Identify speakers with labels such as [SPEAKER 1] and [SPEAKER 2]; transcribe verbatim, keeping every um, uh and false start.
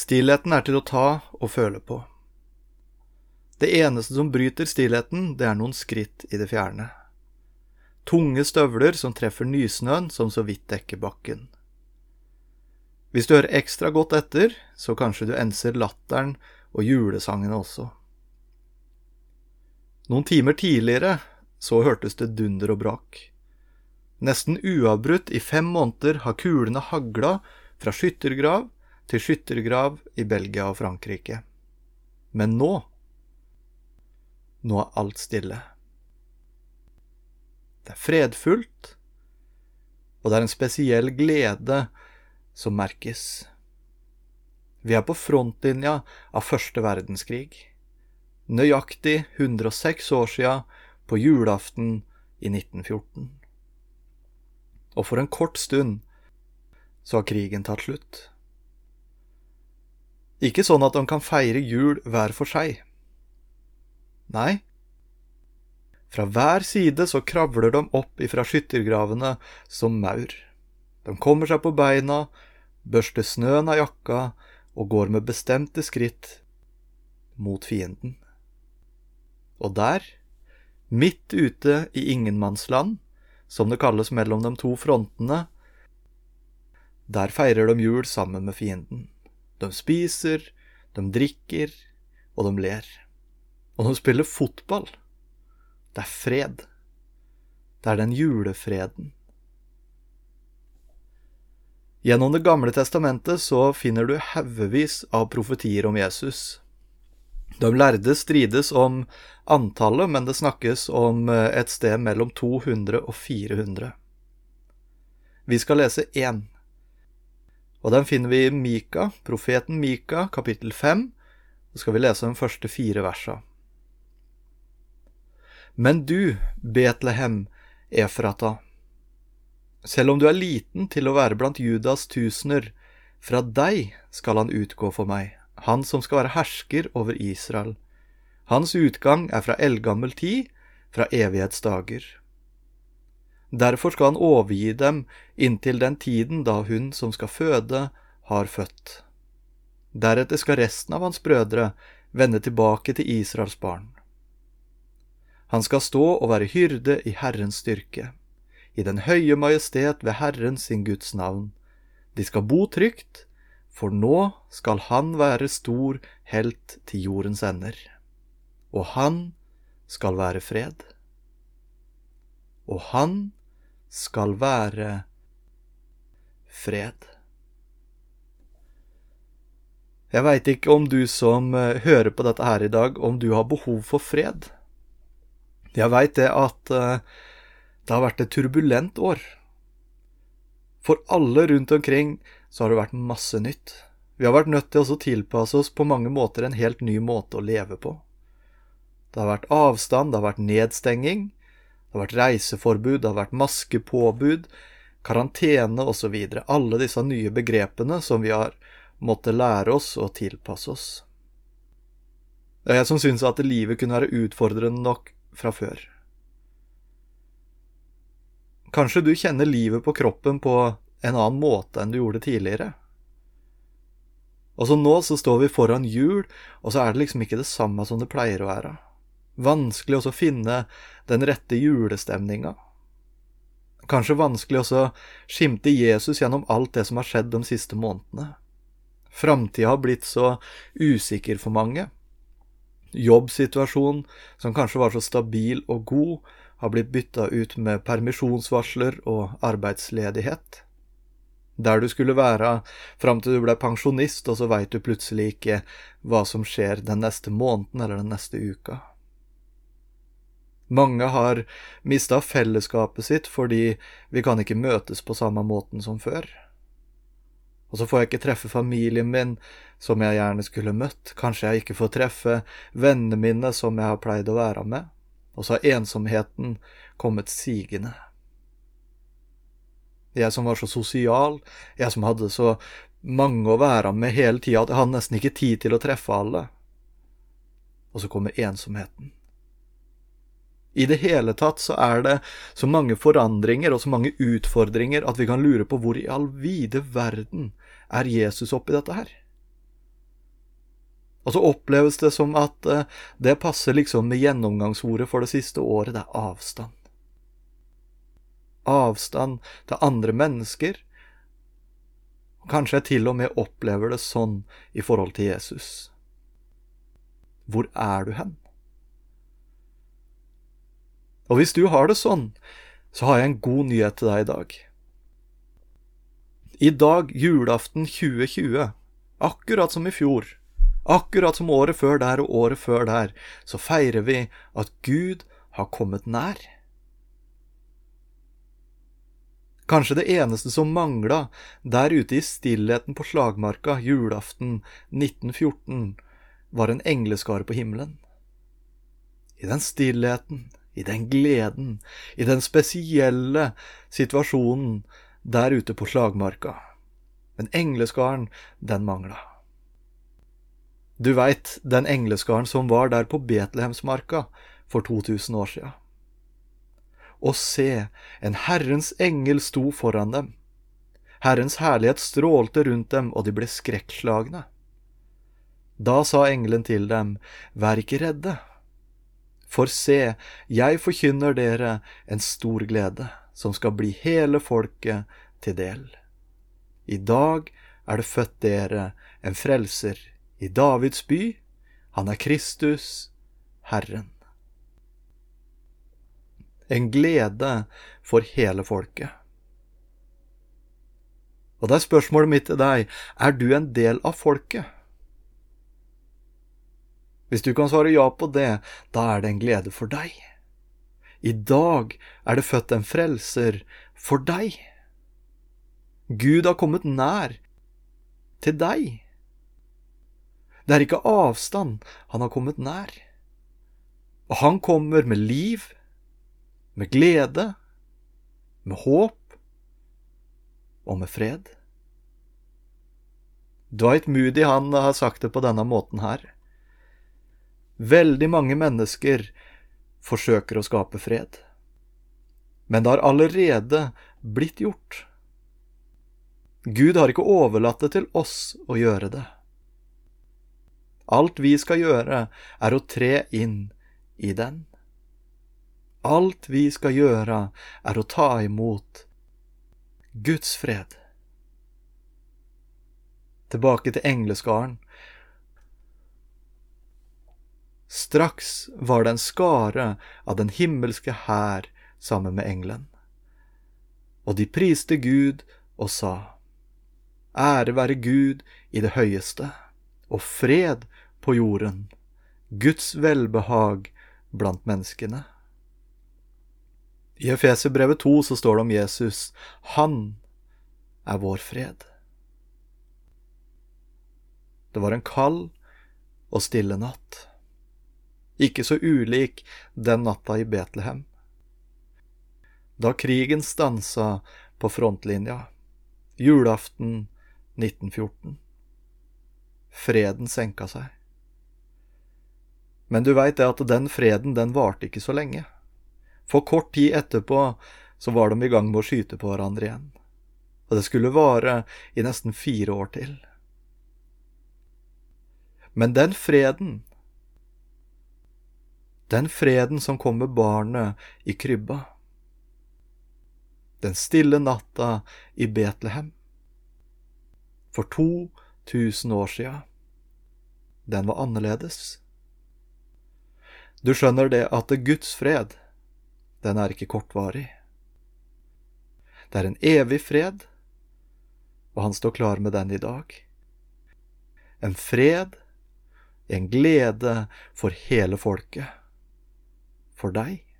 [SPEAKER 1] Stillheten er til å ta og føle på. Det eneste som bryter stillheten, det er noen skritt i det fjerne. Tunge støvler som treffer nysnøen som så vidt dekker bakken. Hvis du hører ekstra godt etter, så kanskje du enser latteren og julesangene også. Noen timer tidligere så hørtes det dunder og brak. Nesten uavbrutt i fem måneder har kulene hagla fra skyttergrav til skyttergrav i Belgia og Frankrike. Men nå, nå er alt stille. Det er fredfullt, og det er en spesiell glede som merkes. Vi er på frontlinja av første verdenskrig. Nøyaktig hundre og seks år siden på julaften i nitten fjorten. Og for en kort stund så har krigen tatt slutt. Ikke sånn at de kan feire jul hver for seg. Nei. Fra hver side så kravler de opp ifra skyttergravene som maur. De kommer seg på beina, børster snøen av jakka og går med bestemte skritt mot fienden. Og der, midt ute i ingenmannsland, som det kalles mellom de to frontene, der feirer de jul sammen med fienden. De spiser, de drikker, og de ler. Og de spiller fotball. Det er fred. Det er den julefreden. Gjennom Det gamle testamentet så finner du haugevis av profetier om Jesus. De lærde strides om antallet, men det snakkes om et sted mellom to hundre og fire hundre. Vi skal lese én. Og den finner vi i Mika, profeten Mika, kapittel fem, og skal vi lese de første fire versa. Men du, Betlehem, Efrata, selv om du er liten til å være blant Judas tusener, fra deg skal han utgå for meg, han som skal være hersker over Israel. Hans utgang er fra eldgammel tid, fra evighetsdager. Derfor skal han overgi dem inntil den tiden da hun som skal føde har født. Deretter skal resten av hans brødre vende tilbake til Israels barn. Han skal stå og være hyrde i Herrens styrke, i den høye majestet ved Herren sin Guds navn. De skal bo trygt, for nå skal han være stor helt til jordens ender. Og han skal være fred. Og han skal være fred. Jeg vet ikke om du som hører på dette her i dag, om du har behov for fred. Jeg vet det at uh, det har vært et turbulent år. For alle rundt omkring så har det vært masse nytt. Vi har vært nødt til å tilpasse oss på mange måter en helt ny måte å leve på. Det har vært avstand, det har vært nedstenging, det har vært reiseforbud, det har vært maskepåbud, karantene og så videre. Alle disse nye begrepene som vi har måttet lære oss og tilpasse oss. Det er jeg som synes at livet kunne være utfordrende nok fra før. Kanskje du kjenner livet på kroppen på en annen måte enn du gjorde tidligere. Og så nå så står vi foran jul, og så er det liksom ikke det samme som det pleier å være. Vanskelig også å finne den rette julestemninga. Kanskje vanskelig også å skimte Jesus gjennom alt det som har skjedd de siste månedene. Framtida har blitt så usikker for mange. Jobbsituasjonen, som kanskje var så stabil og god, har blitt byttet ut med permisjonsvarsler og arbeidsledighet. Der du skulle være fram til du ble pensjonist, og så vet du plutselig ikke hva som skjer den neste måneden eller den neste uka. Mange har mistet fellesskapet sitt fordi vi kan ikke møtes på samme måten som før. Og så får jeg ikke treffe familien min som jeg gjerne skulle møtt. Kanskje jeg ikke får treffe vennene mine som jeg har pleid å være med. Og så har ensomheten kommet sigende. Jeg som var så sosial, jeg som hadde så mange å være med hele tiden, at jeg hadde nesten ikke tid til å treffe alle. Og så kommer ensomheten. I det hele tatt så er det så mange forandringer og så mange utfordringer at vi kan lure på hvor i all vide verden er Jesus oppi dette her. Og så oppleves det som at eh, det passer liksom med gjennomgangsordet for det siste året, det er avstand. Avstand til andre mennesker. Og kanskje jeg til og med opplever det sånn i forhold til Jesus. Hvor er du hen? Og hvis du har det sånn, så har jeg en god nyhet til deg i dag. I dag, julaften tjue tjue, akkurat som i fjor, akkurat som året før der og året før der, så feirer vi at Gud har kommet nær. Kanskje det eneste som manglet der ute i stillheten på slagmarka julaften nitten fjorten var en engleskare på himmelen. I den stillheten, i den gleden, i den spesielle situasjonen der ute på slagmarka. Men engleskaren, den manglet. Du vet, den engleskaren som var der på Betlehemsmarka for to tusen år siden. Og se, en Herrens engel sto foran dem. Herrens herlighet strålte rundt dem, og de ble skrekkslagne. Da sa engelen til dem, vær ikke redde. For se, jeg forkynner dere en stor glede, som skal bli hele folket til del. I dag er det født dere en frelser i Davids by. Han er Kristus, Herren. En glede for hele folket. Og det er spørsmålet mitt til deg, er du en del av folket? Hvis du kan svare ja på det, da er det en glede for deg. I dag er det født en frelser for deg. Gud har kommet nær til deg. Det er ikke avstand, han har kommet nær. Og han kommer med liv, med glede, med håp og med fred. Dwight Moody, han har sagt det på denne måten her. Veldig mange mennesker forsøker å skape fred, men det har allerede blitt gjort. Gud har ikke overlatt det til oss å gjøre det. Alt vi skal gjøre er å tre inn i den. Alt vi skal gjøre er å ta imot Guds fred. Tilbake til engleskaren. Straks var det en skare av den himmelske hær sammen med engelen. Og de priste Gud og sa, ære være Gud i det høyeste, og fred på jorden, Guds velbehag blant menneskene. I Efeserbrevet to så står det om Jesus, han er vår fred. Det var en kald og stille natt. Ikke så ulik den natta i Betlehem. Da krigen stansa på frontlinja, julaften nitten fjorten. Freden senka seg. Men du vet det at den freden, den varte ikke så lenge. For kort tid etterpå så var de i gang med å skyte på hverandre igjen. Og det skulle vare i nesten fire år til. Men den freden, den freden som kom med barnet i krybba, den stille natta i Betlehem, for to tusen år siden, den var annerledes. Du skjønner det at Guds fred, den er ikke kortvarig. Det er en evig fred, og han står klar med den i dag. En fred, en glede for hele folket. For deg.